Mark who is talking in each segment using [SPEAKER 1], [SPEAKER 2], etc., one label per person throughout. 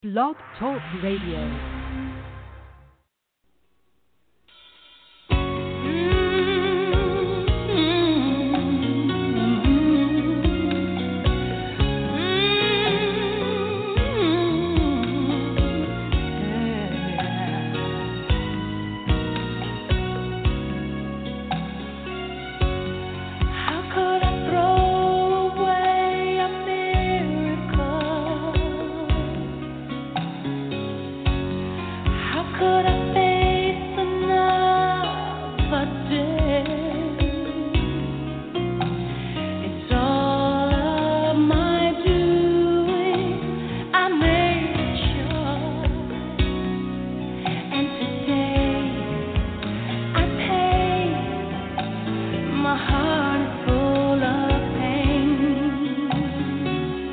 [SPEAKER 1] Blog Talk Radio.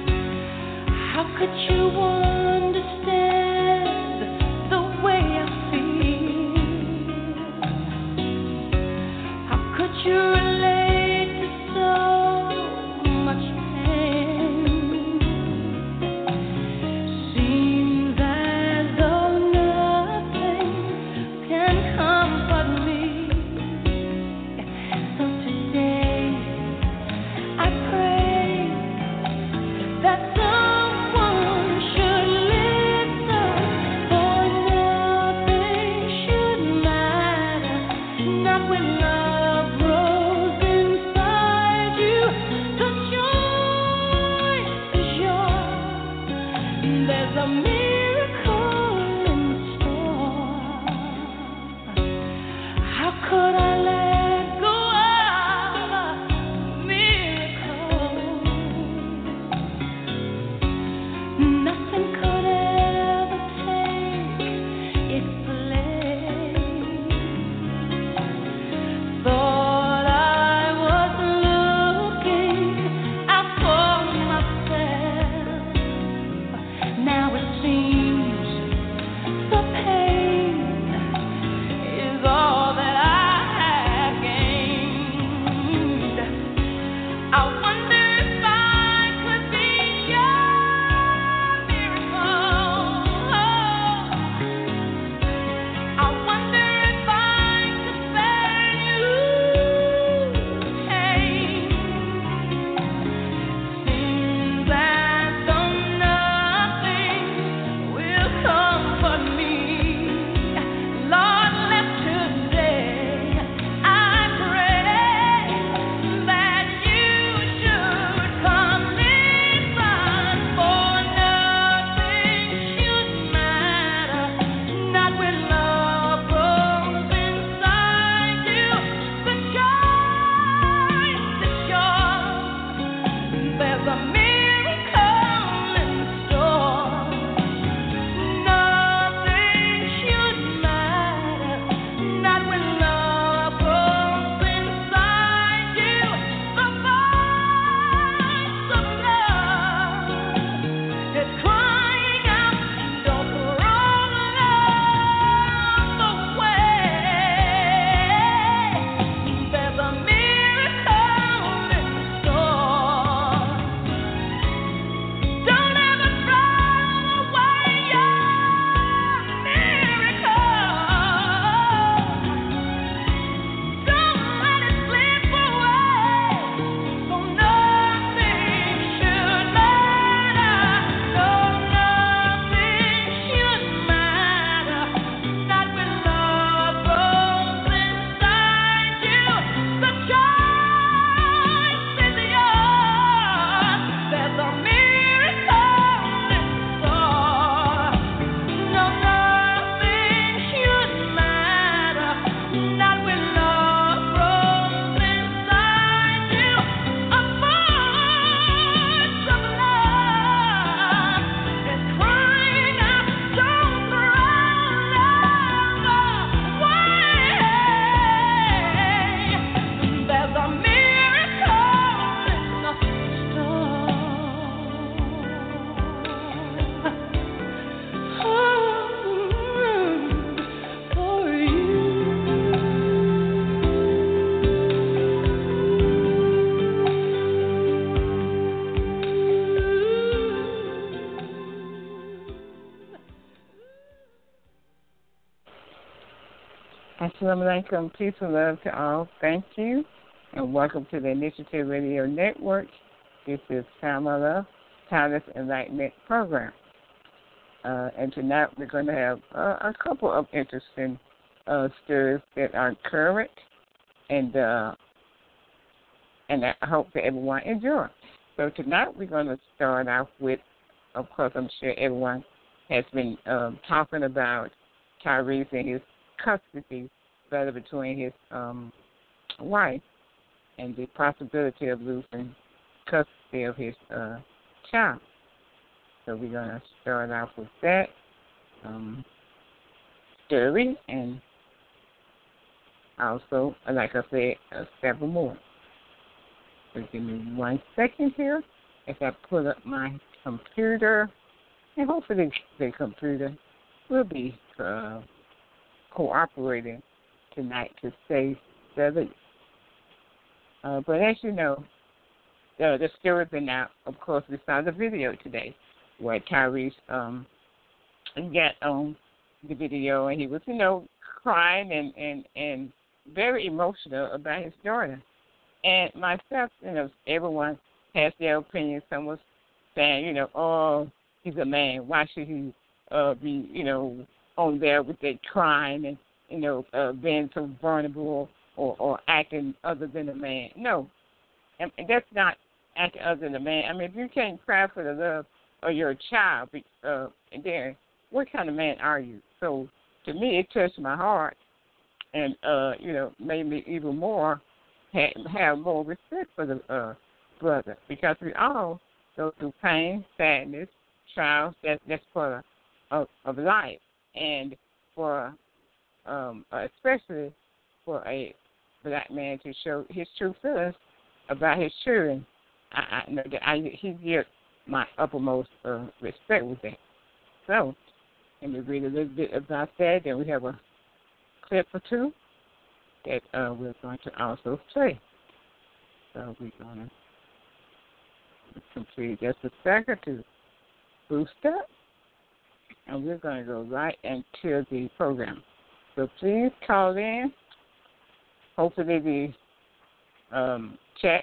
[SPEAKER 2] Could you understand the way I feel? Assalamu alaikum. Peace and love to all. Thank you. And welcome to the Initiative Radio Network. This is Pamela, Timeless Enlightenment Program. And tonight we're going to have a couple of interesting stories that are current, and I hope that everyone enjoys. So tonight we're going to start off with, of course, I'm sure everyone has been talking about Tyrese and his custody battle between his wife and the possibility of losing custody of his child. So we're going to start off with that story, and also, like I said, several more. So give me 1 second here as I put up my computer, and hopefully the computer will be cooperating tonight to save the leak. But as you know, the story's been out. Of course, we saw the video today where Tyrese got on the video, and he was, crying and very emotional about his daughter. And myself, everyone has their opinion. Some was saying, oh, he's a man. Why should he be, on there with that crying and, being so vulnerable or acting other than a man? No. And that's not acting other than a man. I mean, if you can't cry for the love of your child, then what kind of man are you? So to me, it touched my heart and, made me even more have more respect for the brother, because we all go through pain, sadness, trials. That's part of life, and for especially for a black man to show his true feelings about his children, I know that he gives my uppermost respect with that. So let me read a little bit about that. Then we have a clip or two that we're going to also play. So we're going to complete just a second to boost up, and we're going to go right into the program. So please call in. Hopefully the chat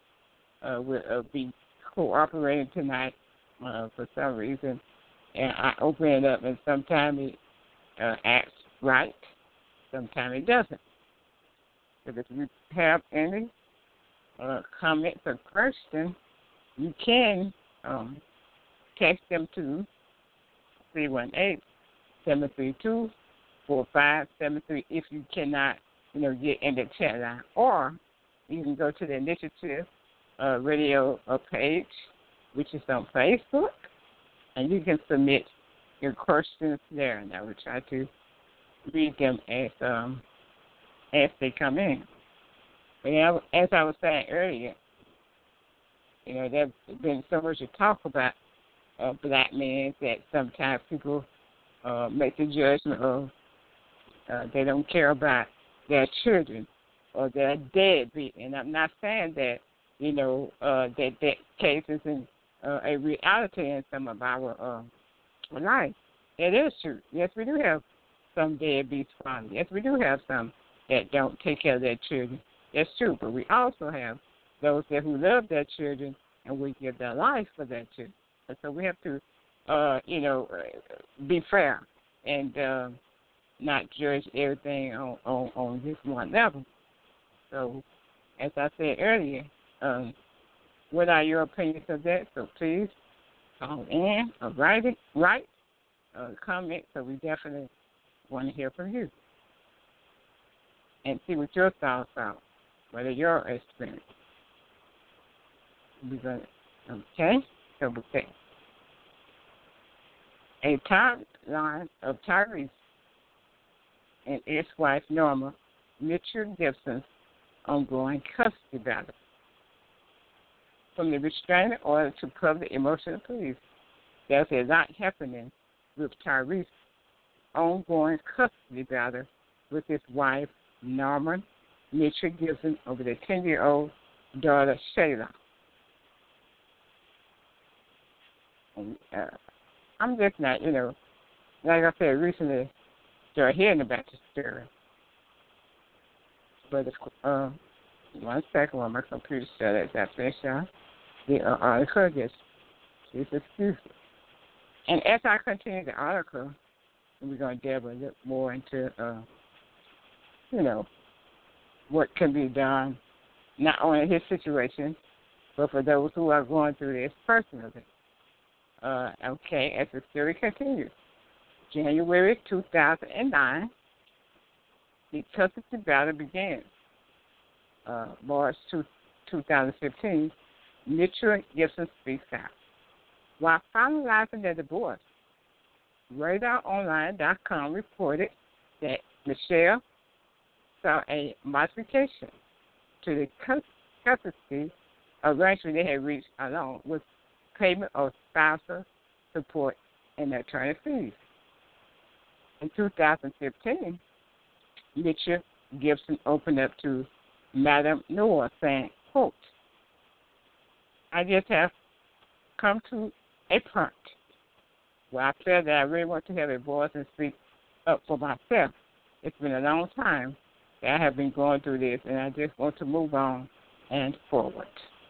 [SPEAKER 2] will be cooperating tonight for some reason. And I open it up, and sometimes it acts right, sometimes it doesn't. So if you have any comments or questions, you can text them to 318-732-4573 if you cannot, get in the chat line. Or you can go to the Initiative Radio page, which is on Facebook, and you can submit your questions there, and I will try to read them as they come in. But as I was saying earlier, there's been so much to talk about black men that sometimes people make the judgment of they don't care about their children or they're deadbeat. And I'm not saying that, that case is in a reality in some of our life. It is true. Yes, we do have some deadbeat fathers. Yes, we do have some that don't take care of their children. That's true. But we also have those who love their children and will give their life for their children. And so we have to, be fair and not judge everything on this one level. So, as I said earlier, what are your opinions of that? So please call in or write, comment. So we definitely want to hear from you and see what your thoughts are, what are your experience. We're going to, okay? So we'll say a timeline of Tyrese and his wife Norma Mitchell Gibson's ongoing custody battle. From the restraining order to public emotional police, there's a lot happening with Tyrese's ongoing custody battle with his wife Norma Mitchell Gibson over their 10-year-old daughter Shayla. And, I'm just not, like I said, recently started hearing about this story. But one second while my computer shuts. I finish the article. Just excuses. And as I continue the article, we're going to delve a little more into, what can be done, not only in his situation, but for those who are going through this personally. Okay, as the story continues. January 2009, the custody battle began. March 2015, Mitchell Gibson speaks out. While finalizing their divorce, RadarOnline.com reported that Michelle saw a modification to the custody arrangement they had reached along with payment of spousal support and attorney fees. In 2015, Mitchell Gibson opened up to Madam Noah saying, quote, I just have come to a point where I feel that I really want to have a voice and speak up for myself. It's been a long time that I have been going through this, and I just want to move on and forward.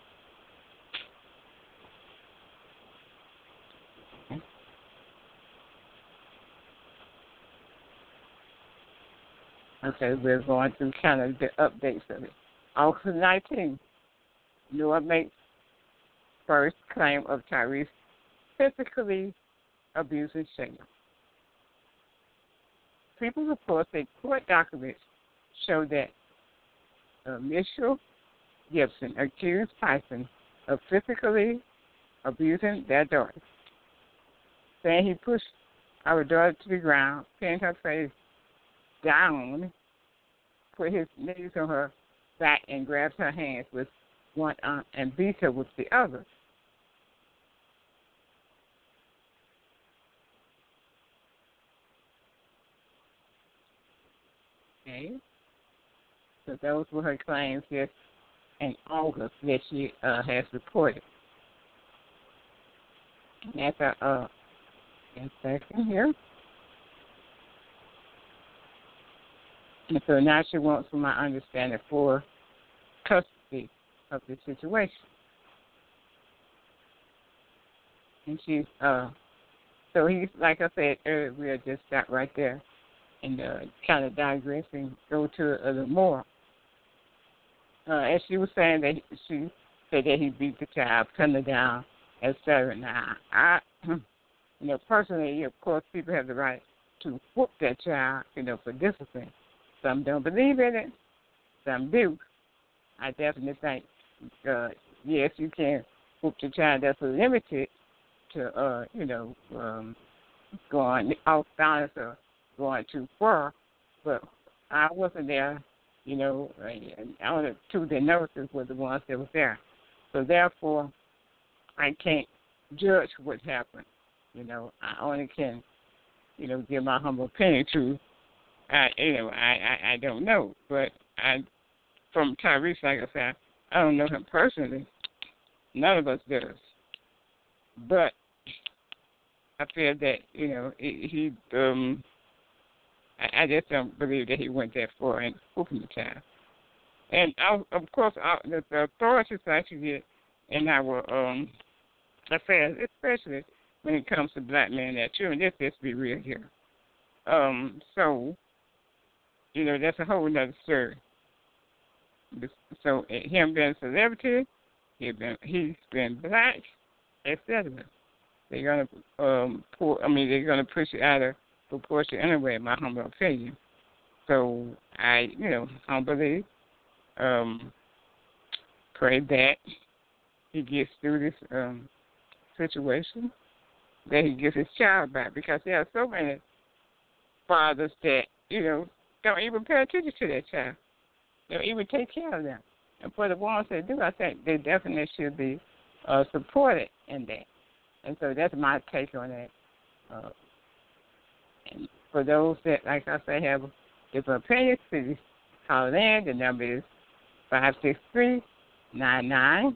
[SPEAKER 2] Okay, we're going through kind of the updates of it. August 19th, Noah makes first claim of Tyrese physically abusing Shayla. People report that court documents show that Mitchell Gibson accused Tyson of physically abusing their daughter, saying he pushed our daughter to the ground, pinned her face down, put his knees on her back, and grabbed her hands with one arm and beat her with the other. Okay. So those were her claims here in August that she has reported. And that's a second here. And so now she wants, from my understanding, for custody of the situation. And she's, so he's, like I said earlier, we'll just stop right there and kind of digress and go to a little more. As she was saying that she said that he beat the child, putting her down, etc. Now, personally, of course, people have the right to whoop that child, for discipline. Some don't believe in it. Some do. I definitely think, yes, you can whoop the child. That's limited to, going off balance or going too far. But I wasn't there, only two of the nurses were the ones that were there. So therefore, I can't judge what happened. I only can, give my humble opinion to. I don't know, but from Tyrese, like I said, I don't know him personally. None of us does. But I feel that he I just don't believe that he went that far in whooping the child. And of course, the authorities actually in our affairs, especially when it comes to black men and their children, let's be real here. So. That's a whole other story. So him being a celebrity, he's been black, etc. They're gonna push it out of proportion anyway, in my humble opinion. So I humbly pray that he gets through this situation, that he gets his child back, because there are so many fathers that don't even pay attention to their child. Don't even take care of them. And for the ones that do, I think they definitely should be supported in that. And so that's my take on that. And for those that, like I say, have different opinions, please call in. The number is 563-999-3682.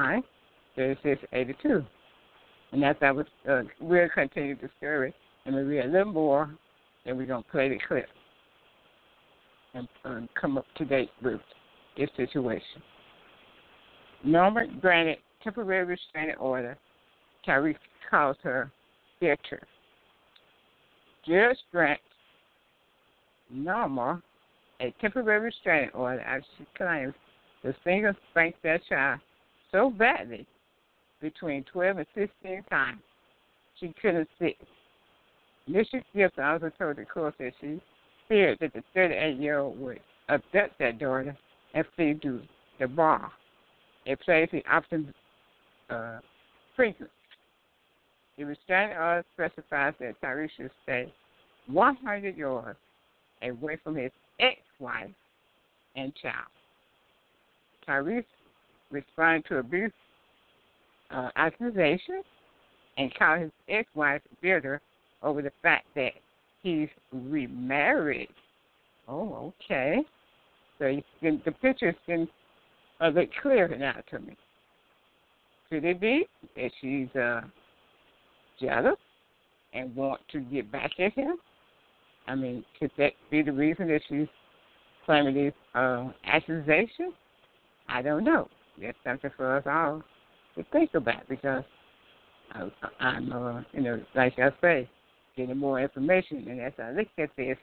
[SPEAKER 2] And that's how we'll continue the story. And we'll read a little more, then we're going to play the clip. and come up to date with this situation. Norma granted temporary restraining order. Tyrese calls her bitter. Judge grants Norma a temporary restraining order as she claims the singer spanked their child so badly between 12 and 16 times she couldn't sit. Mrs. Gibson also told the court that she feared that the 38-year-old would abduct their daughter and flee to the bar, a place he often frequents. The restraining order specifies that Tyrese should stay 100 yards away from his ex-wife and child. Tyrese responded to abuse accusations and called his ex-wife bitter over the fact that he's remarried. Oh, okay. So the picture's getting a bit clearer now to me. Could it be that she's jealous and want to get back at him? I mean, could that be the reason that she's claiming these accusations? I don't know. That's something for us all to think about because I'm like I say, getting more information, and as I look at this,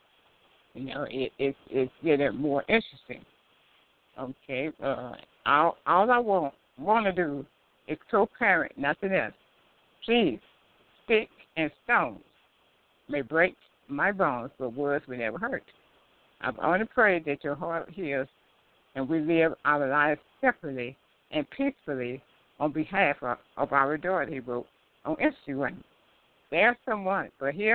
[SPEAKER 2] it's getting more interesting. Okay, all I want to do is co-parent, nothing else. Please, sticks and stones may break my bones, but words will never hurt. I only pray that your heart heals and we live our lives separately and peacefully on behalf of our daughter, he wrote on Instagram. There's someone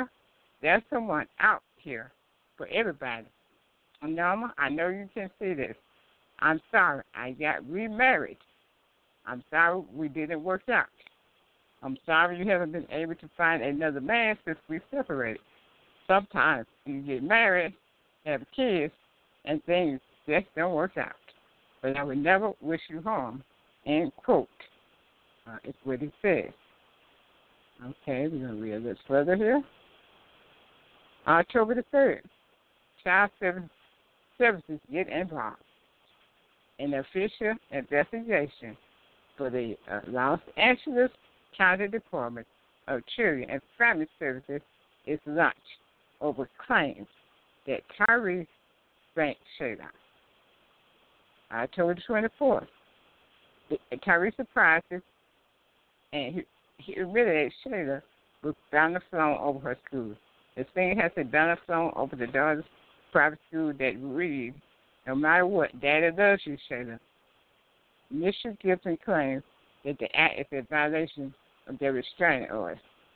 [SPEAKER 2] out here for everybody. Norma, I know you can see this. I'm sorry I got remarried. I'm sorry we didn't work out. I'm sorry you haven't been able to find another man since we separated. Sometimes you get married, have kids, and things just don't work out. But I would never wish you harm, end quote. It's what he says. Okay, we're going to read a little further here. October the 3rd, Child Services get involved in the official investigation for the Los Angeles County Department of Children and Family Services is launched over claims that Tyrese spanked Shayla. October the 24th, Tyrese surprises and he humiliated Shayla with banner flown over her school. The singer has a banner flown over the daughter's private school that reads, "No matter what, Daddy loves you, Shayla." Mr. Gibson claims that the act is a violation of their restraining order.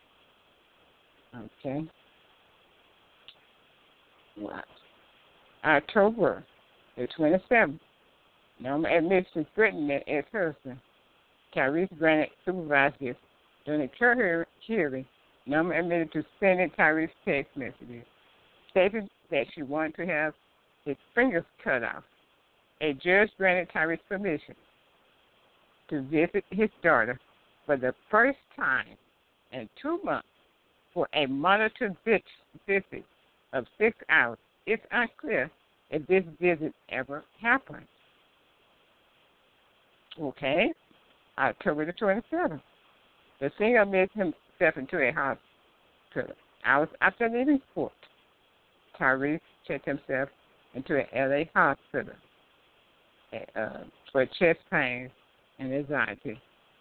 [SPEAKER 2] Okay. Wow. October the 27th, Norma admits to threatening her ex-husband. Tyrese granted supervised gifts. During the court hearing, Norma admitted to sending Tyrese text messages, stating that she wanted to have his fingers cut off. A judge granted Tyrese permission to visit his daughter for the first time in 2 months for a monitored visit of 6 hours. It's unclear if this visit ever happened. Okay, October the 27th. The singer admits himself into a hospital. Hours after leaving court, Tyrese checked himself into an LA hospital for chest pain and anxiety.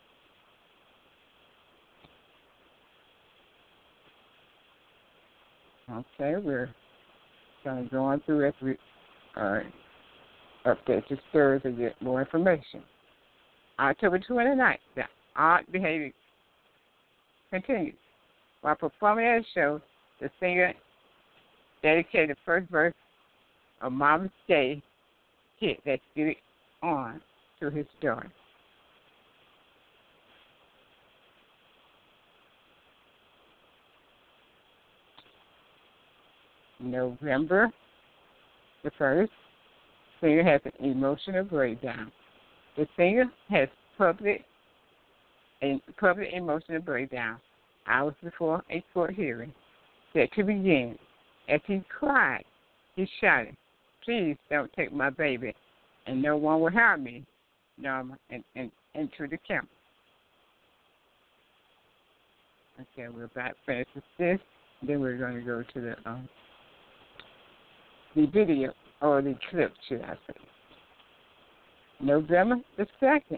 [SPEAKER 2] Okay, we're going to go on through as we update the stories and get more information. October 29th, the odd behavior continues. While performing at a show, the singer dedicated the first verse of Mama's Day hit that Get It On to his daughter. November the 1st, singer has an emotional breakdown. The singer has public emotional breakdown hours before a court hearing set to begin. As he cried, he shouted, please don't take my baby, and no one will harm me, Norma, and into the camera. Okay, we're back finished with this. Then we're going to go to the video, or the clip, should I say. November the 2nd,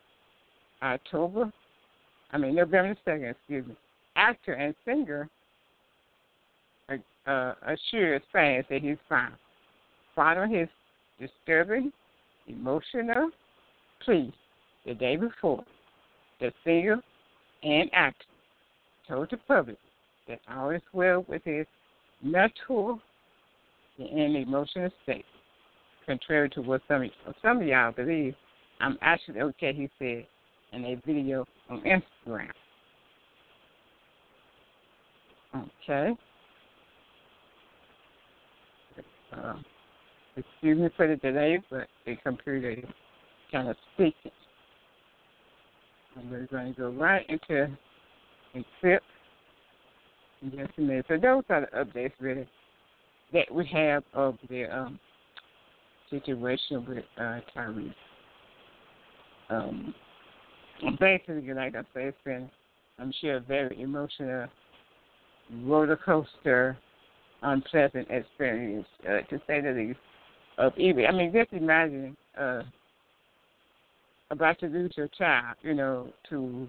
[SPEAKER 2] November the 2nd, excuse me. Actor and singer assures fans that he's fine, following his disturbing, emotional plea the day before. The singer and actor told the public that all is well with his mental and emotional state. Contrary to what some of y'all believe, I'm actually okay, he said in a video on Instagram. Okay. Excuse me for the delay, but the computer is kind of speaking. And we're going to go right into a clip in just a minute. So those are the updates, really, that we have of the situation with Tyrese. Basically, like I said, it's been, I'm sure, a very emotional roller coaster, unpleasant experience, to say the least, of even. I mean, just imagine about to lose your child, to,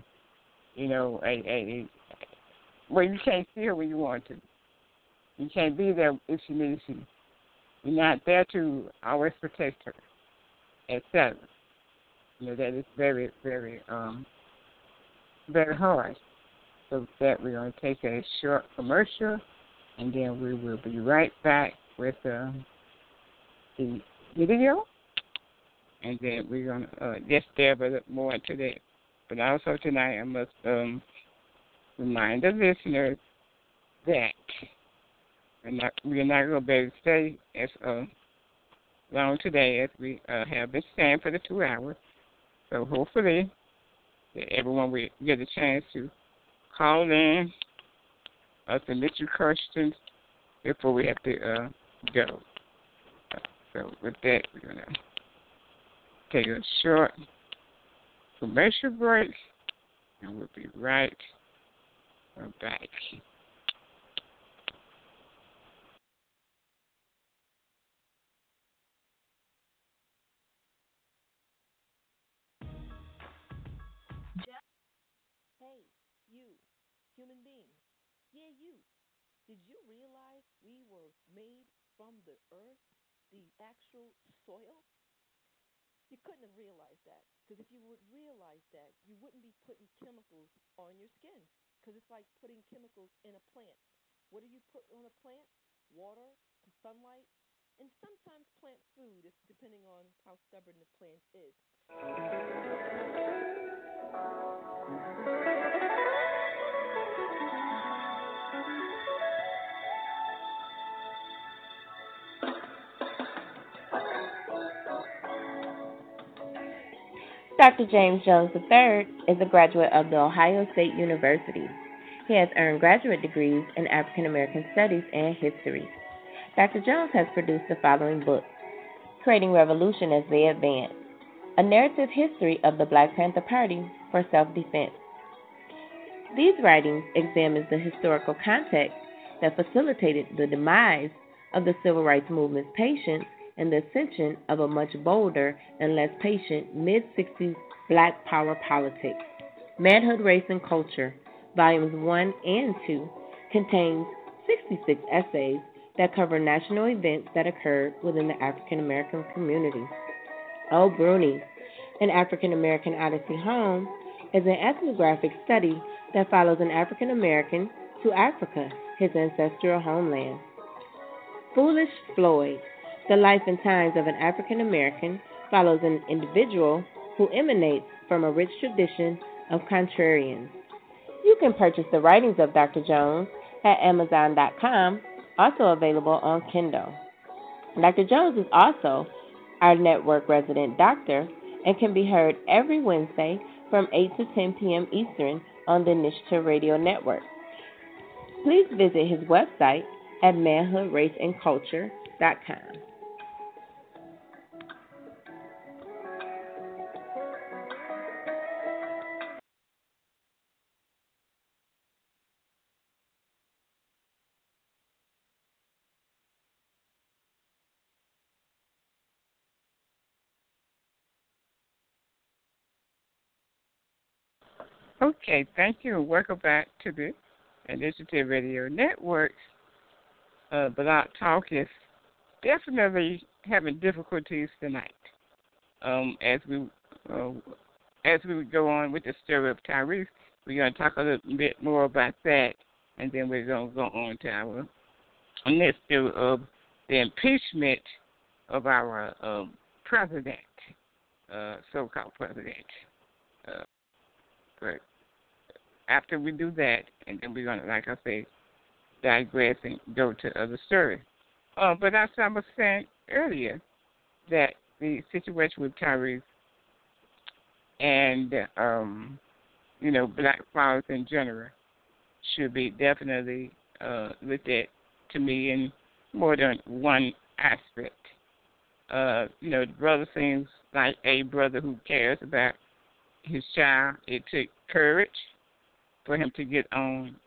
[SPEAKER 2] well, you can't see her when you want to. You can't be there if she needs you. You're not there to always protect her, etc. That is very, very, very hard. So with that, we're going to take a short commercial, and then we will be right back with the video, and then we're going to just delve a little more into that. But also tonight, I must remind the listeners that we're not going to be able to stay as long today as we have been staying for the 2 hours. So hopefully that everyone will get a chance to call in or submit your questions before we have to go. So with that, we're going to take a short commercial break, and we'll be right back.
[SPEAKER 1] Hey, you, human being. Yeah, you. Did you realize we were made from the earth, the actual soil? You couldn't have realized that. Because if you would realize that, you wouldn't be putting chemicals on your skin. Because it's like putting chemicals in a plant. What do you put on a plant? Water, sunlight, and sometimes plant food, if, depending on how stubborn the plant is.
[SPEAKER 3] Dr. James Jones III is a graduate of The Ohio State University. He has earned graduate degrees in African American Studies and History. Dr. Jones has produced the following books: Creating Revolution as They Advance, A Narrative History of the Black Panther Party for Self-Defense. These writings examine the historical context that facilitated the demise of the Civil Rights Movement's patience and the ascension of a much bolder and less patient mid-60s Black power politics. Manhood, Race, and Culture, Volumes 1 and 2, contains 66 essays that cover national events that occurred within the African American community. Oh Bruni, An African American Odyssey Home, is an ethnographic study that follows an African American to Africa, his ancestral homeland. Foolish Floyd, The Life and Times of an African American, follows an individual who emanates from a rich tradition of contrarians. You can purchase the writings of Dr. Jones at Amazon.com, also available on Kindle. Dr. Jones is also our network resident doctor and can be heard every Wednesday from 8 to 10 p.m. Eastern on the Nishta Radio Network. Please visit his website at manhood, race, and culture.com.
[SPEAKER 2] Okay, thank you, and welcome back to the Initiative Radio Network. Blog Talk is definitely having difficulties tonight. As we uh, as we go on with the story of Tyrese, we're going to talk a little bit more about that, and then we're going to go on to our next story of the impeachment of our president, so-called president. Uh, but after we do that, and then we're going to, like I say, digress and go to other stories. But as I was saying earlier, that the situation with Tyrese and, black fathers in general should be definitely looked at, to me, in more than one aspect. The brother seems like a brother who cares about his child. It took courage for him to get on,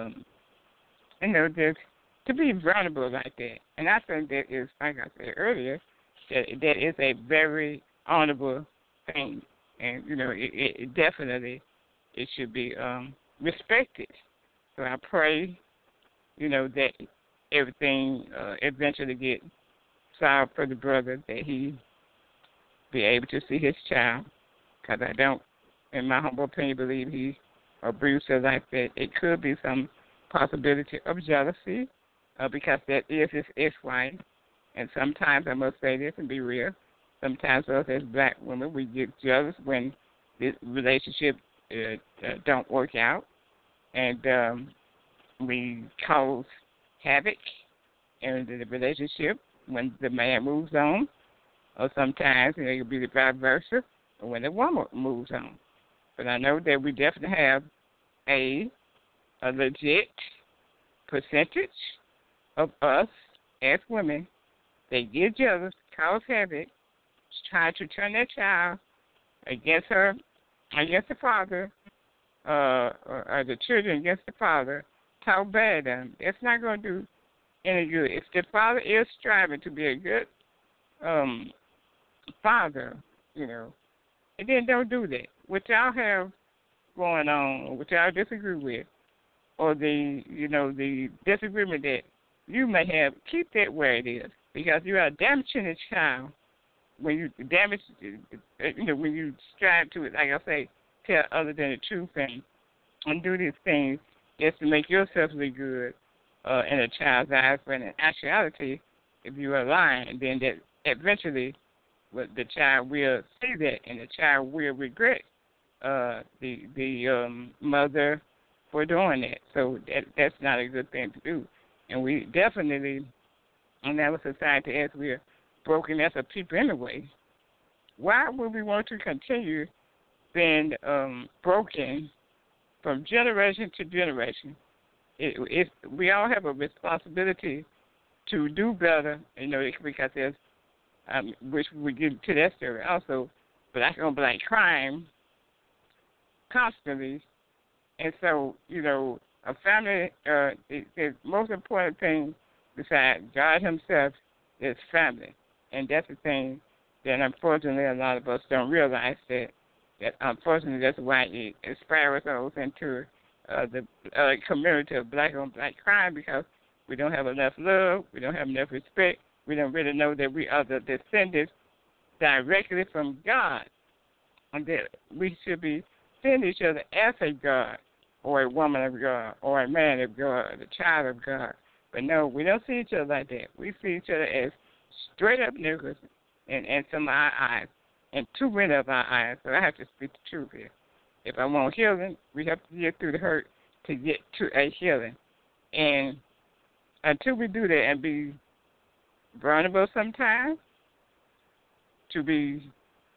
[SPEAKER 2] just to be vulnerable like that. And I think that is, like I said earlier, that is a very honorable thing. And, it definitely, it should be respected. So I pray, that everything eventually get solved for the brother, that he be able to see his child. Because I don't, in my humble opinion, believe he abused her like that. It could be some possibility of jealousy, because that is his ex-wife. And sometimes, I must say this and be real, sometimes us as black women, we get jealous when this relationship don't work out. And we cause havoc in the relationship when the man moves on. Or sometimes it could be the vice versa, or when the woman moves on. But I know that we definitely have a legit percentage of us as women that get jealous, cause havoc, try to turn their child against her, against the father, or the children against the father, talk bad of them. It's not going to do any good. If the father is striving to be a good father, and then don't do that. What y'all have going on, or what y'all disagree with, or the disagreement that you may have, keep that where it is, because you are damaging a child when you damage, when you strive to, like I say, tell other than the truth and do these things just to make yourself look good in a child's eyes. But in actuality, if you are lying, then that eventually the child will see that, and the child will regret the mother for doing that. So that's not a good thing to do. And we definitely, in our society, as we're broken as a people anyway, why would we want to continue being broken from generation to generation? We all have a responsibility to do better, because there's, which we get to that story also, black on black crime constantly. And so, a family, the most important thing besides God himself is family. And that's the thing that unfortunately a lot of us don't realize, that unfortunately that's why it spirals into the community of black on black crime, because we don't have enough love, we don't have enough respect, we don't really know that we are the descendants directly from God, and that we should be seeing each other as a God, or a woman of God, or a man of God, or a child of God. But no, we don't see each other like that. We see each other as straight up niggas in some of our eyes, and too many of our eyes. So I have to speak the truth here. If I want healing, we have to get through the hurt to get to a healing. And until we do that and be vulnerable sometimes, to be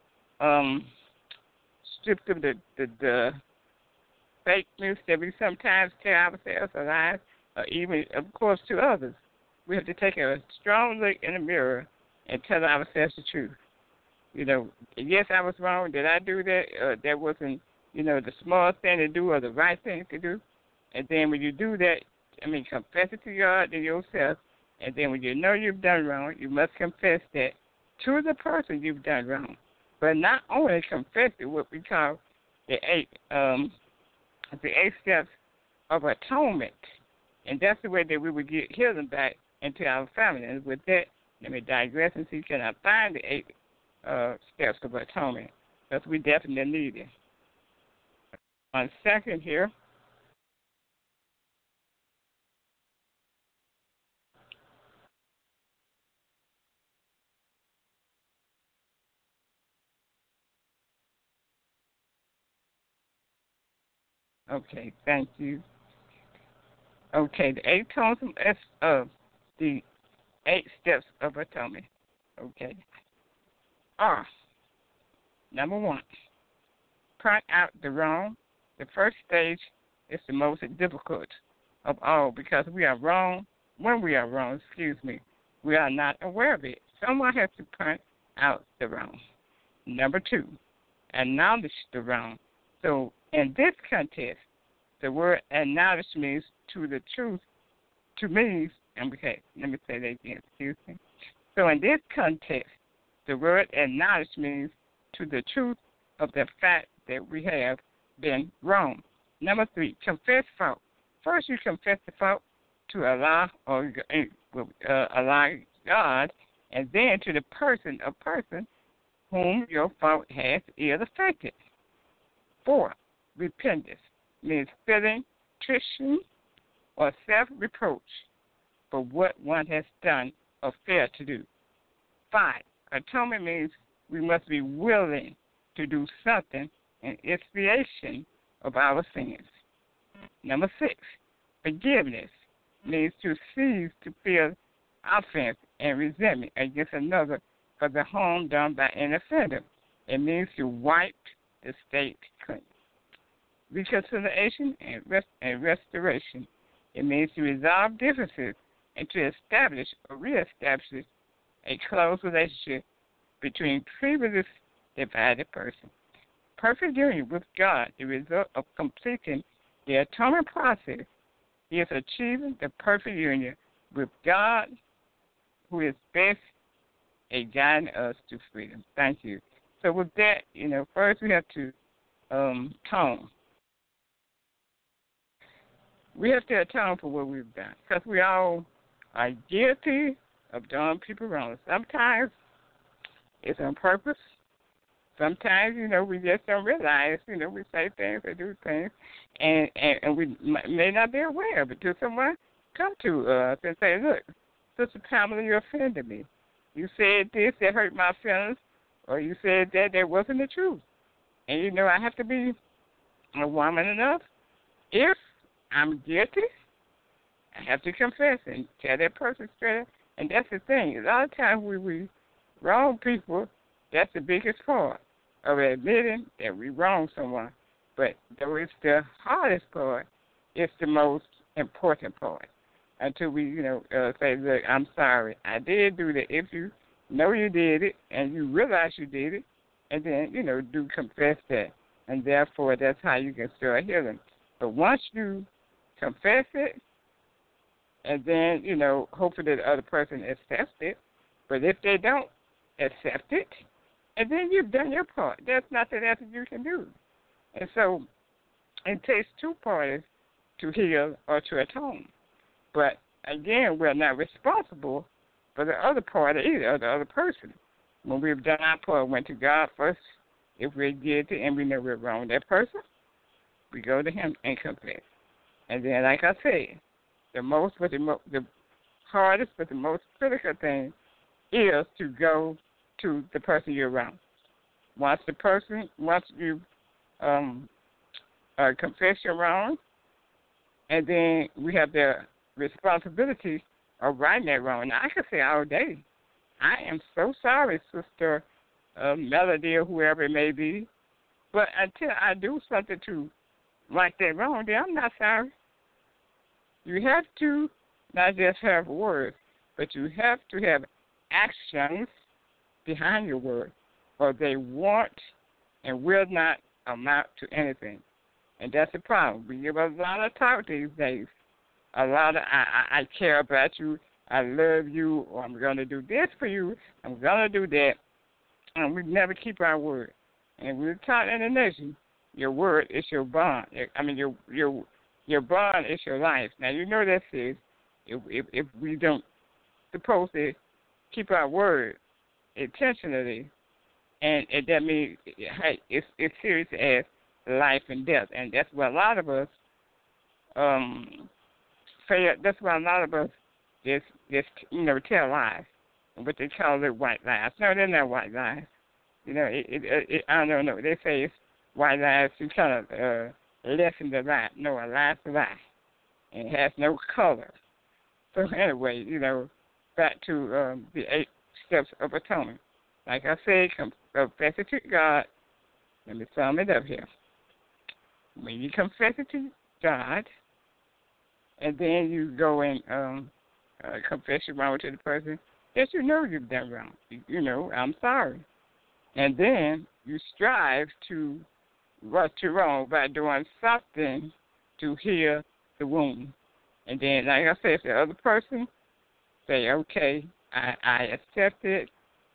[SPEAKER 2] stripped of the fake news that we sometimes tell ourselves or lies, or even, of course, to others, we have to take a strong look in the mirror and tell ourselves the truth. Yes, I was wrong. Did I do that? That wasn't, the small thing to do or the right thing to do. And then when you do that, confess it to God and yourself. And then when you know you've done wrong, you must confess that to the person you've done wrong. But not only confess it, what we call the the 8 steps of atonement. And that's the way that we would get healing back into our family. And with that, let me digress and see, can I find the 8 steps of atonement? Because we definitely need it. 1 second here. Okay, thank you. Okay, the 8 tones of the 8 steps of atonement. Okay. Are, number 1, point out the wrong. The first stage is the most difficult of all because we are wrong. When we are wrong, we are not aware of it. Someone has to point out the wrong. Number 2, acknowledge the wrong. So in this context, the word acknowledge means to the truth, to me, okay, let me say that again, excuse me. So in this context, the word acknowledge means to the truth of the fact that we have been wrong. Number 3, confess fault. First, you confess the fault to Allah or Allah, God, and then to the person whom your fault has ill affected. 4, repentance means feeling contrition or self-reproach for what one has done or failed to do. 5, atonement means we must be willing to do something in expiation of our sins. Number 6, forgiveness means to cease to feel offense and resentment against another for the harm done by an offender. It means to wipe the slate clean. Reconciliation and restoration. It means to resolve differences and to establish or reestablish a close relationship between previously divided persons. Perfect union with God, the result of completing the atonement process, is achieving the perfect union with God, who is best at guiding us to freedom. Thank you. So with that, first we have to atone. We have to atone for what we've done, because we all are guilty of doing people wrong. Sometimes it's on purpose. Sometimes, we just don't realize, we say things or do things, and we may not be aware of it till someone come to us and say, look, Sister Pamela, you offended me. You said this that hurt my feelings, or you said that wasn't the truth. And, I have to be a woman enough. If I'm guilty, I have to confess and tell that person straight up. And that's the thing. A lot of times we wrong people, that's the biggest part of admitting that we wrong someone. But though it's the hardest part, it's the most important part. Until we, say, look, I'm sorry, I did do that. If you know you did it and you realize you did it, and then, do confess that. And therefore, that's how you can start healing. But once you confess it, and then, hopefully the other person accepts it. But if they don't accept it, and then you've done your part. There's nothing else you can do. And so it takes two parties to heal or to atone. But, again, we're not responsible for the other party either, or the other person. When we've done our part, went to God first. If we're guilty and we know we're wrong with that person, we go to him and confess. And then, like I said, the hardest but the most critical thing is to go to the person you're wrong. Once you confess you're wrong, and then we have the responsibility of righting that wrong. Now, I can say all day, I am so sorry, Sister Melody or whoever it may be, but until I do something to right that wrong, then I'm not sorry. You have to not just have words, but you have to have actions behind your words, or they won't and will not amount to anything. And that's the problem. We give a lot of talk these days. A lot of, I care about you, I love you, or I'm going to do this for you, I'm going to do that. And we never keep our word. And we're taught in the nation, Your word is your bond. I mean, your bond is your life. Now, you know that says if we don't supposed to keep our word intentionally, and that means hey, it's serious as life and death, and that's what a lot of us fail. That's why a lot of us just tell lies, but they call it white lies. No, they're not white lies. I don't know. They say it's white lies to kind of lessen the lie. No, a lie's a lie, and it has no color. So anyway, back to the 8 steps of atonement. Like I said, confess it to God. Let me sum it up here. When you confess it to God, and then you go and confess your wrong to the person that you've done wrong. I'm sorry. And then you strive to right to wrong by doing something to heal the wound. And then, like I said, the other person say, okay, I accept it.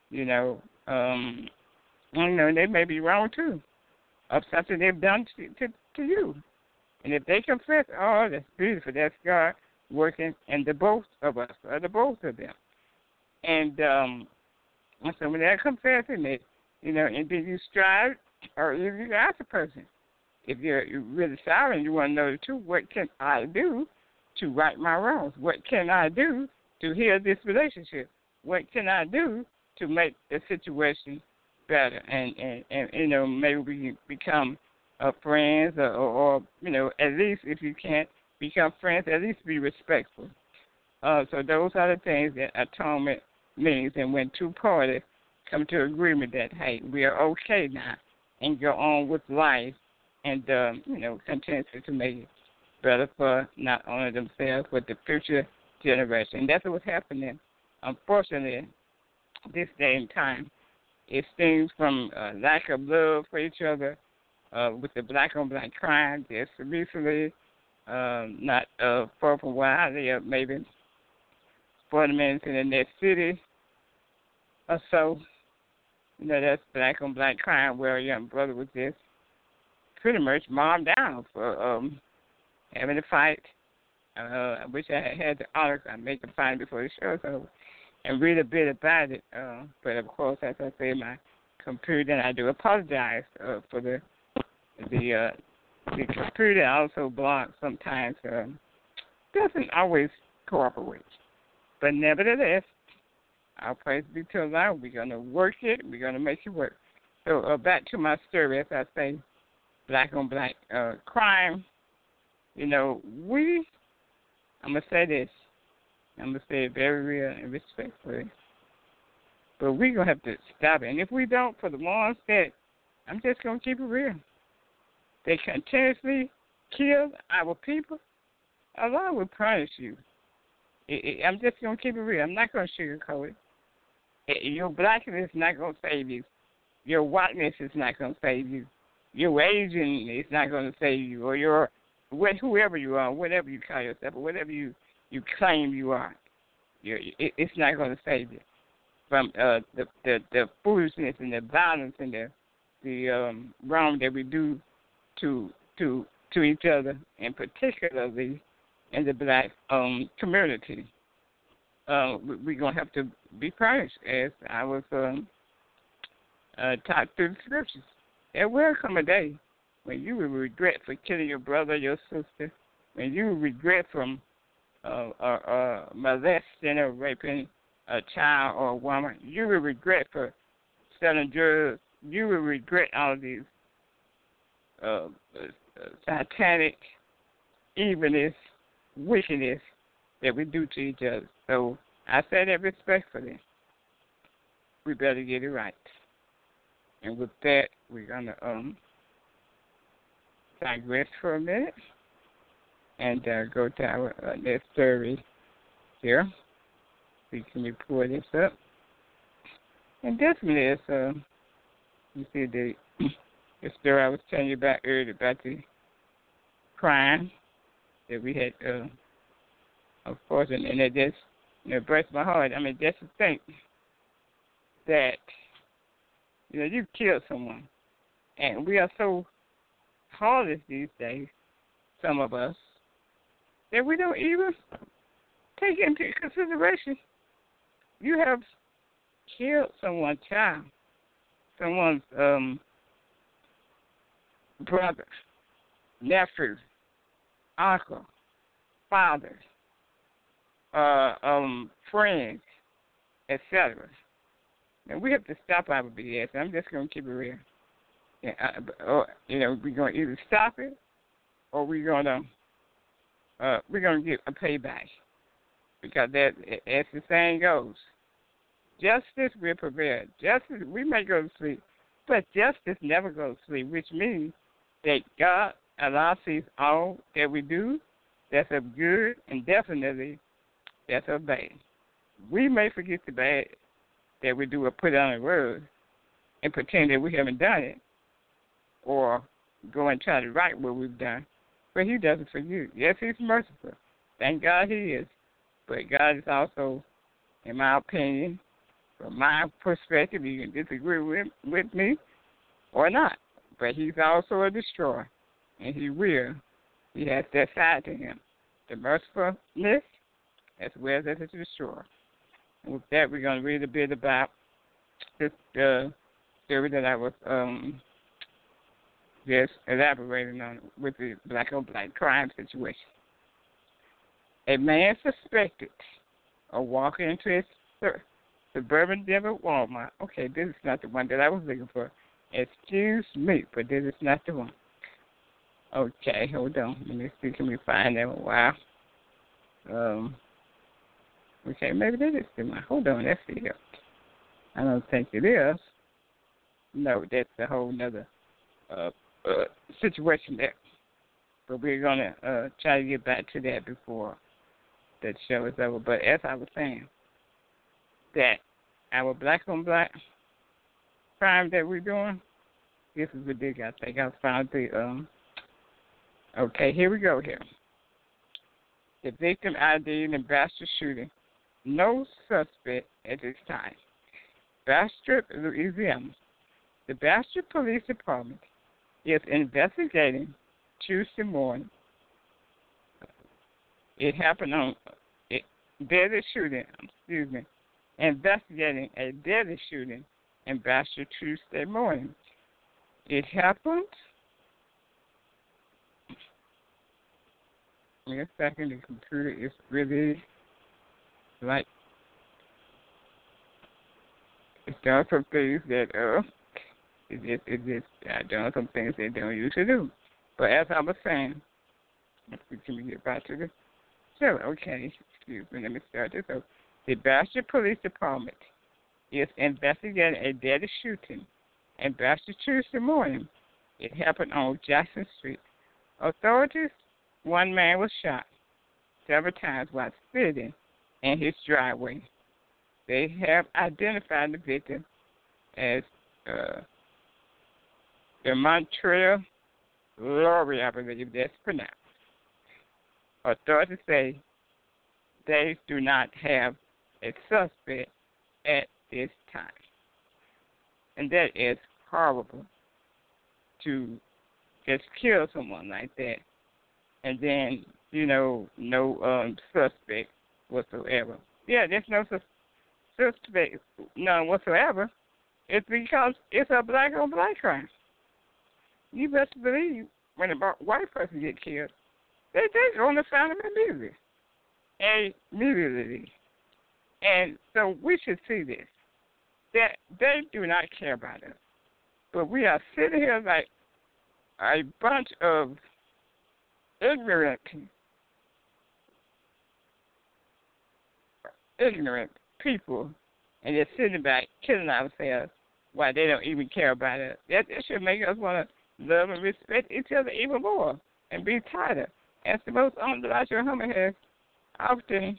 [SPEAKER 2] They may be wrong too of something they've done to you. And if they confess, oh, that's beautiful. That's God working in the both of us, or the both of them. And so when they're confessing it, and then you strive, or you ask the person, if you're really sorry and you want to know the truth, what can I do to right my wrongs? What can I do to heal this relationship? What can I do to make the situation better? And maybe we can become friends, or at least if you can't become friends, at least be respectful. So those are the things that atonement means. And when two parties come to agreement that, hey, we are okay now, and go on with life, and continue to make it better for not only themselves but the future generation. And that's what's happening. Unfortunately, this day and time, it stems from lack of love for each other, with the black-on-black crime. Just recently, not far from where I live, maybe 40 minutes in the next city or so, that's black-on-black crime where a young brother was just pretty much mobbed down for having a fight. I wish I had the honor. I make a find before the show's over and read a bit about it. But, of course, as I say, my computer, and I do apologize for the computer also blocks sometimes, doesn't always cooperate. But nevertheless, our praise be to Allah. We're going to work it. We're going to make it work. So back to my story, as I say, black-on-black crime. I'm going to say this. I'm going to say it very real and respectfully. But we're going to have to stop it. And if we don't, for the ones that, I'm just going to keep it real, they continuously kill our people, Allah will punish you. I'm just going to keep it real. I'm not going to sugarcoat it. Your blackness is not going to save you. Your whiteness is not going to save you. Your Asian is not going to save you. Or whoever you are, whatever you call yourself, or whatever you claim you are. It's not going to save you from the foolishness and the violence and the wrong that we do to each other, and particularly in the black community. We're going to have to be punished, as I was taught through the scriptures. There will come a day when you will regret for killing your brother, your sister, when you will regret from molesting or raping a child or a woman. You will regret for selling drugs. You will regret all these satanic evilness, wickedness that we do to each other. So I say that respectfully. We better get it right. And with that, we're going to digress for a minute and go to our next story here. We can pull this up. And this one is, you see the story I was telling you about earlier about the crime that we had, of course, and it just breaks my heart. I mean, just to think that, you killed someone. And we are so heartless these days, some of us, that we don't even take into consideration. You have killed someone's child, someone's brother, nephew, uncle, father, friends, etc. And we have to stop our BS. I'm just going to keep it real. Yeah, we're going to either stop it or we're going to get a payback. Because that, as the saying goes, justice will prevail. Justice, we may go to sleep, but justice never goes to sleep, which means that God allows sees all that we do that's of good and definitely that's of bad. We may forget the bad that we do or put on the road and pretend that we haven't done it or go and try to right what we've done, but he does it for you. Yes, he's merciful. Thank God he is. But God is also, in my opinion, from my perspective, you can disagree with me or not, but he's also a destroyer, and he has that side to him, the mercifulness as well as the destroyer. And with that, we're going to read a bit about this story that I was just elaborating on with the black-on-black crime situation. A man suspected of walking into his suburban Denver Walmart. Okay, this is not the one that I was looking for. Excuse me, but this is not the one. Okay, hold on. Let me see. Can we find that one? Wow. Okay, maybe that is the one. Hold on. Let's see here. I don't think it is. No, that's a whole nother situation there. But we're going to try to get back to that before that show is over. But as I was saying, that our black-on-black crime that we're doing, this is ridiculous. I think I found the, okay, here we go here. The victim ID in the Bastrop shooting. No suspect at this time. Bastrop, Louisiana. The Bastrop Police Department is investigating Tuesday morning. It happened on deadly shooting, investigating a deadly shooting in Bastrop Tuesday morning. It happened, wait a second, the computer is really like, it's doing some things that, it's just doing some things they don't usually do. But as I was saying, can we get back to this? So, okay, excuse me, let me start this over. The Bastrop Police Department is investigating a deadly shooting in Bastrop Tuesday morning. It happened on Jackson Street. Authorities, one man was shot several times while sitting in his driveway. They have identified the victim as the Montreal Laurie, I believe that's pronounced. Authorities say they do not have a suspect at this time. And that is horrible to just kill someone like that and then, no suspect whatsoever. Yeah, there's no suspect, none whatsoever. It's because it's a black-on-black crime. You best believe when a white person gets killed, they going to find him immediately. And so we should see this, that they do not care about us. But we are sitting here like a bunch of ignorant people and just sitting back killing ourselves while they don't even care about us. That should make us want to love and respect each other even more and be tighter. As the most honored Elijah Muhammad has often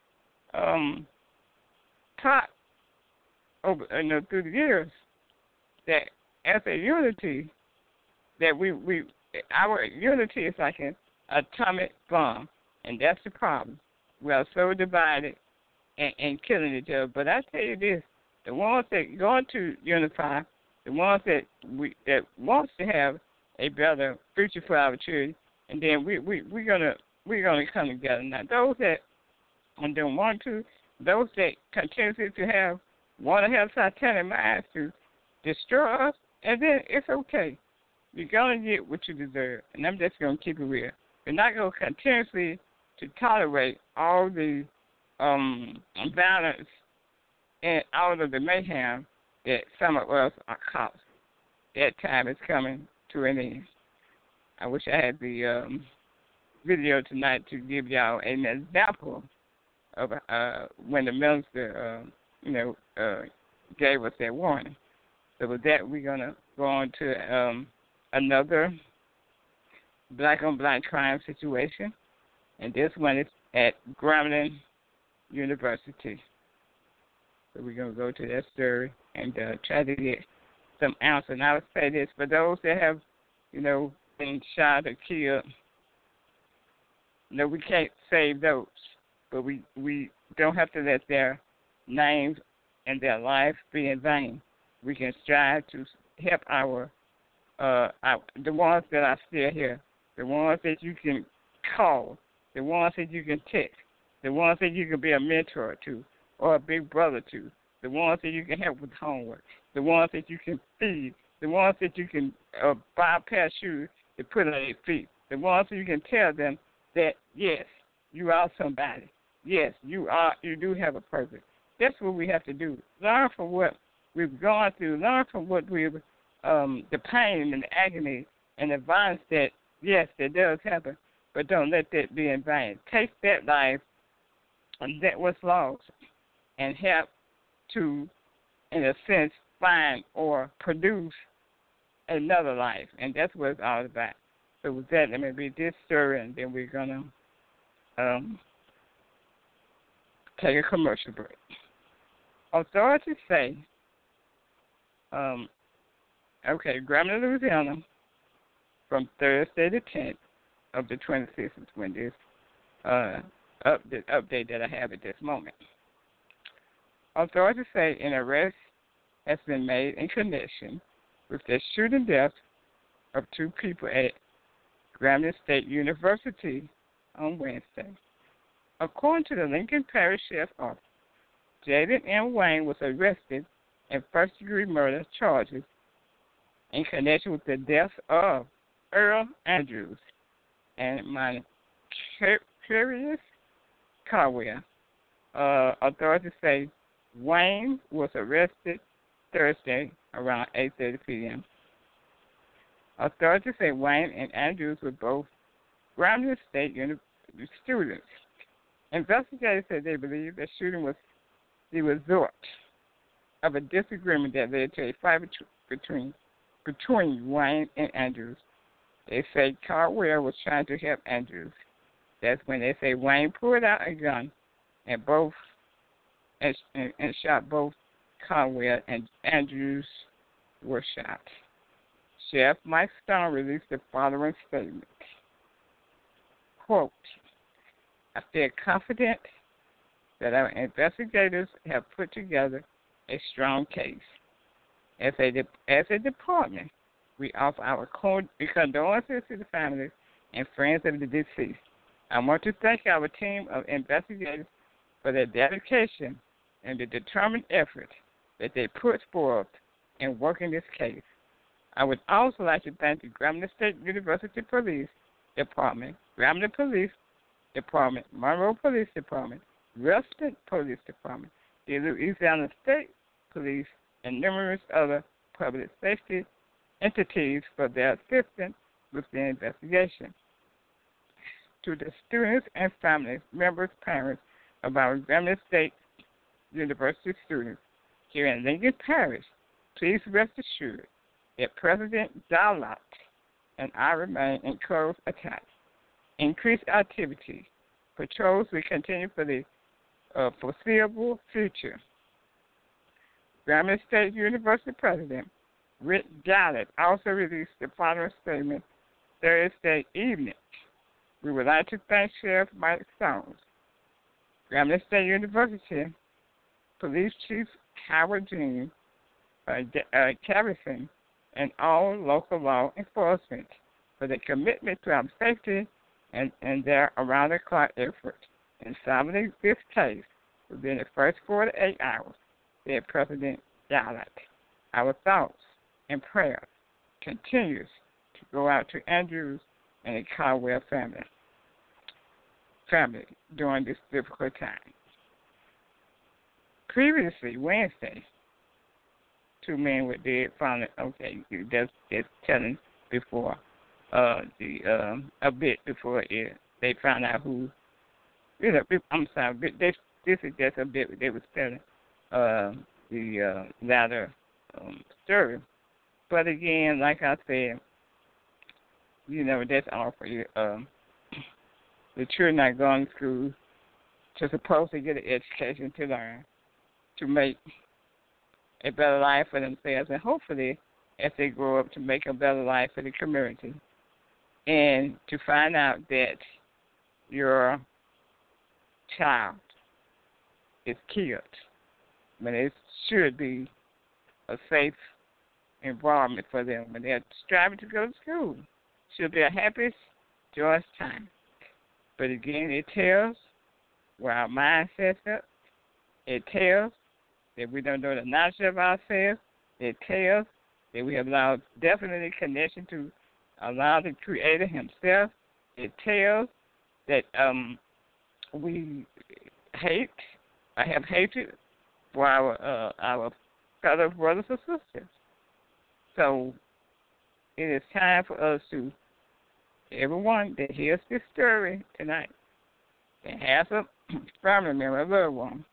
[SPEAKER 2] taught over through the years, that as a unity, that our unity is like an atomic bomb, and that's the problem. We are so divided and killing each other. But I tell you this: the ones that going to unify, the ones that wants to have a better future for our children. And then we're gonna come together. Now those that don't want to, those that continue to want to have satanic minds to destroy us, and then it's okay. You're gonna get what you deserve, and I'm just gonna keep it real. We're not gonna continuously to tolerate all the violence and all of the mayhem that some of us are causing. That time is coming to an end. I wish I had the video tonight to give y'all an example of when the minister, gave us that warning. So with that, we're gonna go on to another black-on-black crime situation, and this one is at Grambling University. So we're gonna go to that story and try to get some answers. And I would say this for those that have, been shot or killed. We can't save those, but we don't have to let their names and their life be in vain. We can strive to help the ones that are still here, the ones that you can call, the ones that you can text, the ones that you can be a mentor to or a big brother to, the ones that you can help with homework, the ones that you can feed, the ones that you can buy a pair of shoes to put on their feet, the ones that you can tell them that, yes, you are somebody. Yes, you do have a purpose. That's what we have to do. Learn from what we've gone through. Learn from what we've, the pain and the agony and the violence that, yes, that does happen, but don't let that be in vain. Take that life that was lost and help to, in a sense, find or produce another life. And that's what it's all about. So with that, let me read this story, and then we're going to take a commercial break. Authorities say, Grambling, Louisiana, from Thursday the 10th of the 26th is when this update that I have at this moment. Authorities say an arrest has been made in connection with the shooting death of two people at Grambling State University on Wednesday. According to the Lincoln Parish Sheriff's Office, Jaden M. Wayne was arrested in first-degree murder charges in connection with the death of Earl Andrews and Curious Caldwell. Authorities say Wayne was arrested Thursday around 8:30 p.m. Authorities say Wayne and Andrews were both Grambling State University students. Investigators said they believe the shooting was the result of a disagreement that led to a fight between Wayne and Andrews. They say Caldwell was trying to help Andrews. That's when they say Wayne pulled out a gun and shot both Caldwell and Andrews were shot. Sheriff Mike Stone released the following statement. Quote, I feel confident that our investigators have put together a strong case. As a department, we offer our condolences to the families and friends of the deceased. I want to thank our team of investigators for their dedication and the determined effort that they put forth in working this case. I would also like to thank the Grambling State University Police Department, Grambling Police Department, Monroe Police Department, Ruston Police Department, the Louisiana State Police, and numerous other public safety entities for their assistance with the investigation. To the students and family members, parents of our Grambling State University students here in Lincoln Parish, please rest assured that President Dallat and I remain in close attack. Increased activity. Patrols will continue for the foreseeable future. Grambling State University President Rick Gallant also released the following statement Thursday evening. We would like to thank Sheriff Mike Stones, Grambling State University Police Chief Howard Jean Carrison, and all local law enforcement for their commitment to our safety and their around-the-clock effort in solving this case within the first 48 hours, said President Gillett. Our thoughts and prayers continues to go out to Andrews and the Caldwell family during this difficult time. Previously, Wednesday, 2 men were dead following. Okay, that's telling before a bit before they found out who. I'm sorry, but this is just a bit they were telling the latter story. But again, like I said, that's all for you. The children are going to school to supposed to get an education to learn, to make a better life for themselves, and hopefully, as they grow up, to make a better life for the community. And to find out that your child is killed, when it should be a safe environment for them when they're striving to go to school. Should be a happy, joyous time. But again, it tells where our mind sets up. It tells that we don't know the knowledge of ourselves. It tells that we have lost definitely connection to allow the Creator Himself. It tells that we hate, I have hatred for our fellow brothers and sisters. So it is time for us to, everyone that hears this story tonight, that has a family member, a loved one,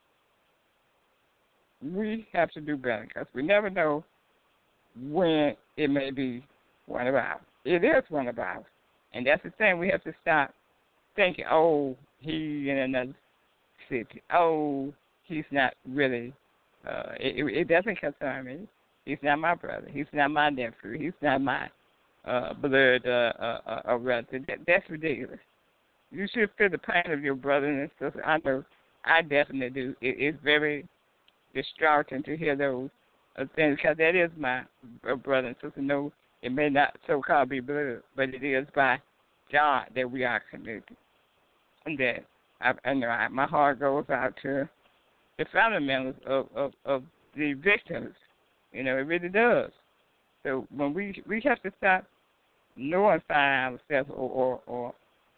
[SPEAKER 2] we have to do better because we never know when it may be one of ours. It is one of ours. And that's the thing, we have to stop thinking, oh, he in another city. Oh, he's not really, it doesn't concern me. He's not my brother. He's not my nephew. He's not my blood relative. That's ridiculous. You should feel the pain of your brother and sister. I know. I definitely do. It's very distraughting to hear those things because that is my brother and sister. No, it may not so-called be blood, but it is by God that we are connected. And that my heart goes out to the family members of the victims. It really does. So when we have to stop nullifying ourselves or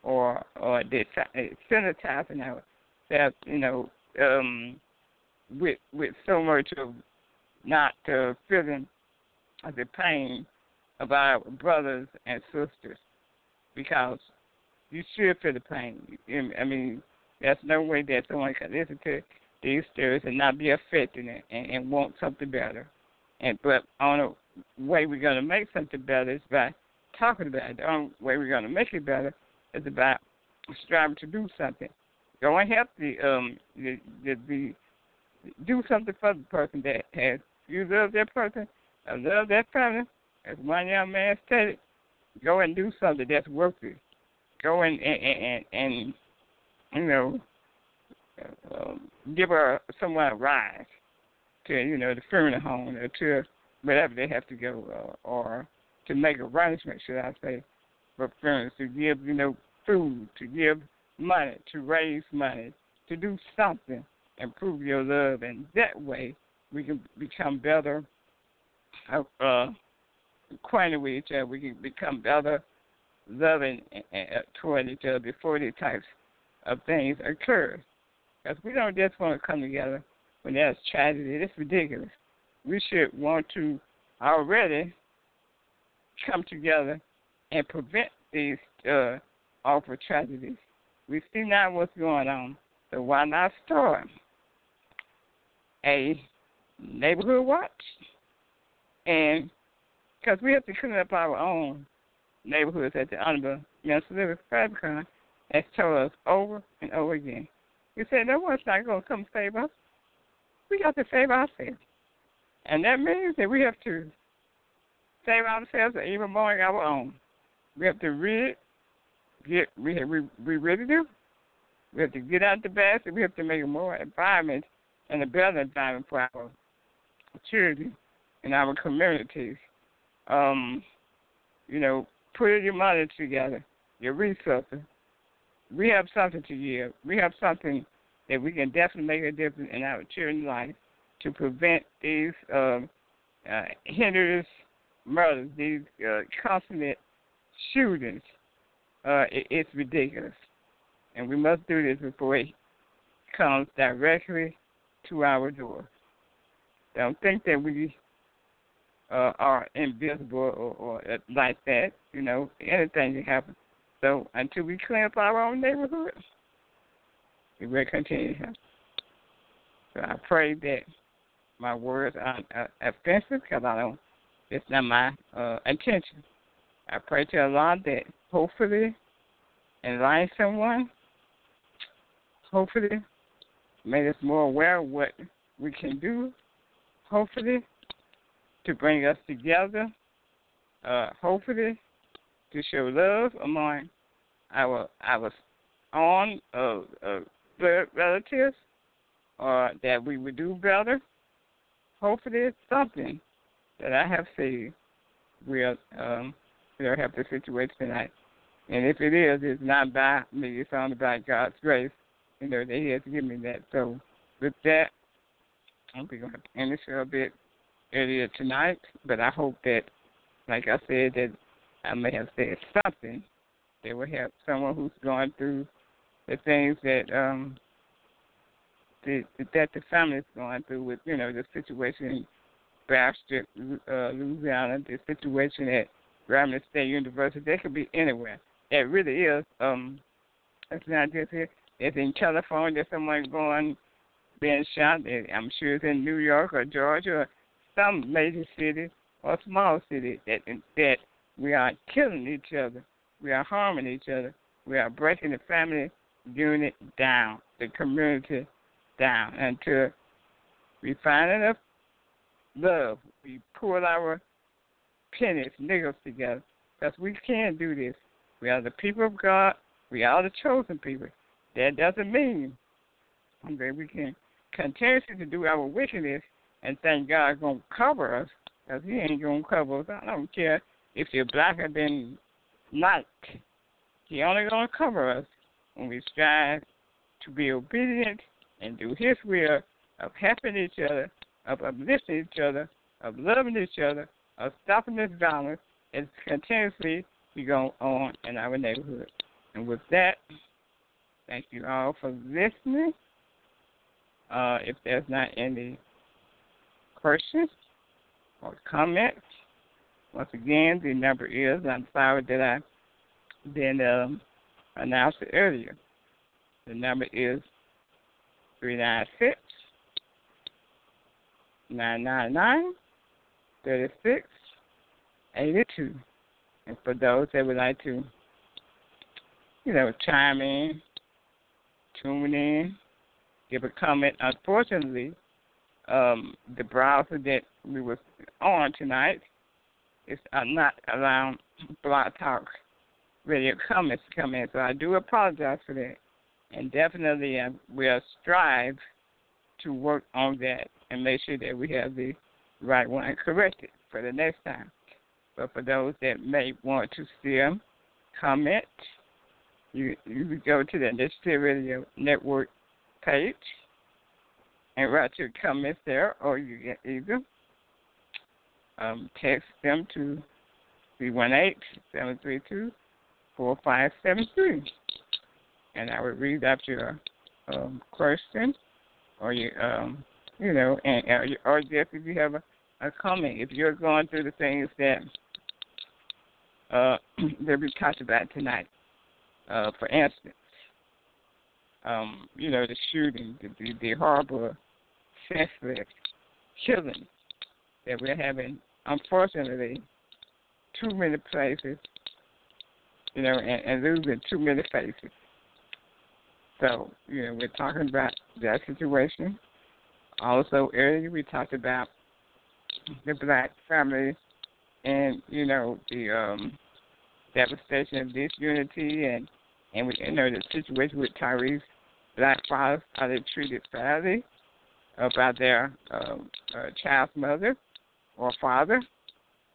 [SPEAKER 2] sanitizing ourselves, with so much of not feeling the pain of our brothers and sisters, because you should feel the pain. I mean, there's no way that someone can listen to these stories and not be affected and want something better. But on the way we're going to make something better is by talking about it. The only way we're going to make it better is about striving to do something. Go and help do something for the person that has. You love that person, I love that family. As one young man stated, go and do something that's worth it. Go and give someone a ride to, the funeral home or to wherever they have to go, or to make arrangements, should I say, for funerals, to give, food, to give money, to raise money, to do something and prove your love. And that way we can become better acquainted with each other. We can become better loving toward each other before these types of things occur. Because we don't just want to come together when there's tragedy. It's ridiculous. We should want to already come together and prevent these awful tragedies. We see now what's going on, so why not start a neighborhood watch? And because we have to clean up our own neighborhoods, at the Honorable Minister Living Farrakhan has told us over and over again. He said, no one's not going to come save us. We got to save ourselves. And that means that we have to save ourselves and even more our own. We have to we really do. We have to get out the basket. We have to make a more environment and a better environment for our children and our communities. um, put your money together, your resources. We have something to give. We have something that we can definitely make a difference in our children's life to prevent these hindrance murders, these consummate shootings. It's ridiculous. And we must do this before it comes directly to our door. Don't think that we are invisible or like that. Anything can happen. So until we clean up our own neighborhood, it will continue to happen. So I pray that my words aren't offensive, because it's not my intention. I pray to Allah that hopefully enlighten someone, hopefully make us more aware of what we can do, hopefully to bring us together, hopefully to show love among our own blood relatives, or that we would do better. Hopefully it's something that I have said will help the situation tonight. And if it is, it's not by me. It's only by God's grace, that He has given me that. So with that, I'm going to end the show a bit earlier tonight, but I hope that, like I said, that I may have said something that will help someone who's going through the things that that the family is going through with, the situation in Bastrop, Louisiana, the situation at Grambling State University. They could be anywhere. It really is. It's not just here. It's in California. Someone being shot. I'm sure it's in New York or Georgia or some major city or small city that we are killing each other. We are harming each other. We are breaking the family unit down, the community down, until we find enough love. We pull our pennies, nickels together, because we can do this. We are the people of God. We are the chosen people. That doesn't mean that we can continue to do our wickedness and think God's going to cover us, because He ain't going to cover us. I don't care if you're blacker than light. He only going to cover us when we strive to be obedient and do His will of helping each other, of uplifting each other, of loving each other, of stopping this violence, and continuously we go on in our neighborhood. And with that, thank you all for listening. If there's not any questions or comments, once again, the number is, I'm sorry that I didn't announce it earlier. The number is 396-999-3682. And for those that would like to, chime in, tune in, give a comment. Unfortunately, the browser that we were on tonight is not allowing Blog Talk Radio comments to come in, so I do apologize for that. And definitely we'll strive to work on that and make sure that we have the right one corrected for the next time. But for those that may want to still comment, you go to the Initiative Radio Network page and write your comments there, or you can either text them to 318-732-4573. And I would read out your question, or your, or just if you have a comment, if you're going through the things that we talked about tonight. For instance, the shooting, the horrible, senseless killing that we're having, unfortunately, too many places, and losing too many faces. So, we're talking about that situation. Also, earlier we talked about the black family and, the devastation of disunity and we, the situation with Tyrese. Black fathers, are they treated fairly by their child's mother or father?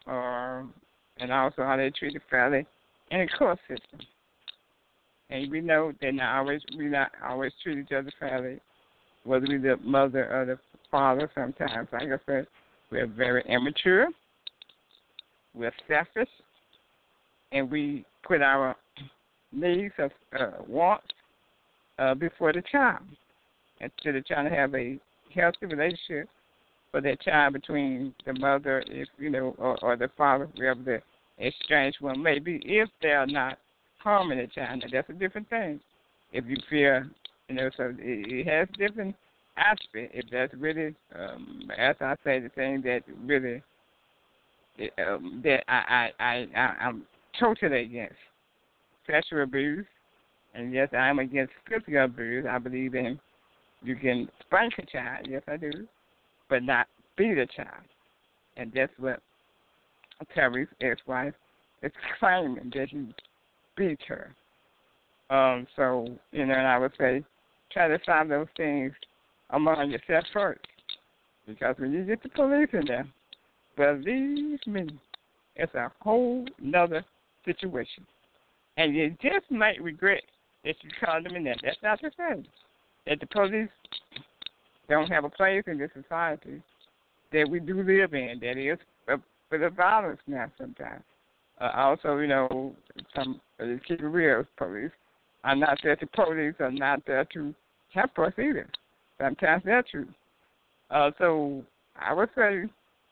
[SPEAKER 2] and also how they treat the family in the court system. And we know we not always treat each other fairly, whether we the mother or the father. Sometimes, like I said, we're very immature, we're selfish, and we put our needs of wants before the child, instead of trying to have a healthy relationship for that child between the mother, if or the father, whoever the estranged one may be, if they are not harming the child. Now, that's a different thing. If you fear, so it has different aspects. If that's really, as I say, the thing that really that I'm totally against sexual abuse, and yes, I'm against physical abuse. I believe in you can spank a child, yes, I do, but not beat a child, and that's what Terry's ex-wife is claiming, that he beat her. So, and I would say try to solve those things among yourself first. Because when you get the police in there, believe me, it's a whole nother situation. And you just might regret that you called them in there. That's not to say that the police don't have a place in this society that we do live in, that is for the violence now sometimes. Also, some of the keep it real police are not there to police are not there to help us either. Sometimes they're true. So I would say,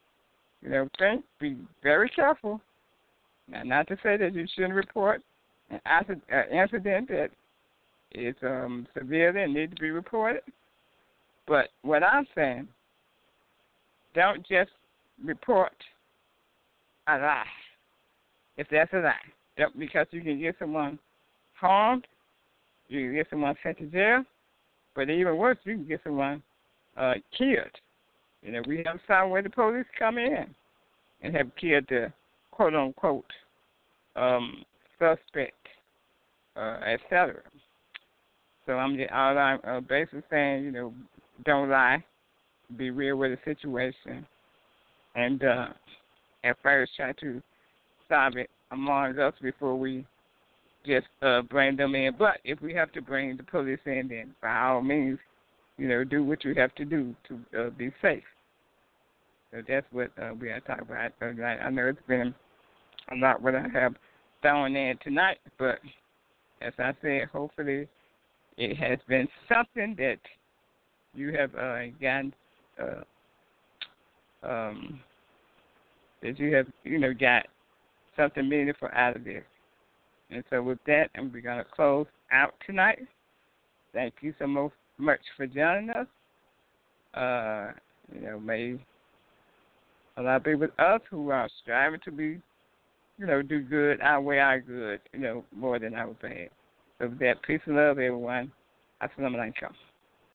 [SPEAKER 2] be very careful. Now, not to say that you shouldn't report an incident that is severe and needs to be reported. But what I'm saying, don't just report a lie. If that's a lie, because you can get someone harmed, you can get someone sent to jail, but even worse, you can get someone killed. We have some where the police come in and have killed the quote-unquote suspect, etc. So I'm basically saying, don't lie, be real with the situation, and at first try to solve it among us before we just bring them in. But if we have to bring the police in, then by all means, do what you have to do to be safe. So that's what we are talking about. I know it's been a lot what I have thrown in tonight, but as I said, hopefully it has been something that you have gotten, that you have, got something meaningful out of this. And so with that, we're going to close out tonight. Thank you so much for joining us. May Allah be with us who are striving to be, do good, outweigh our good, more than our bad. So with that, peace and love, everyone. Assalamu alaikum.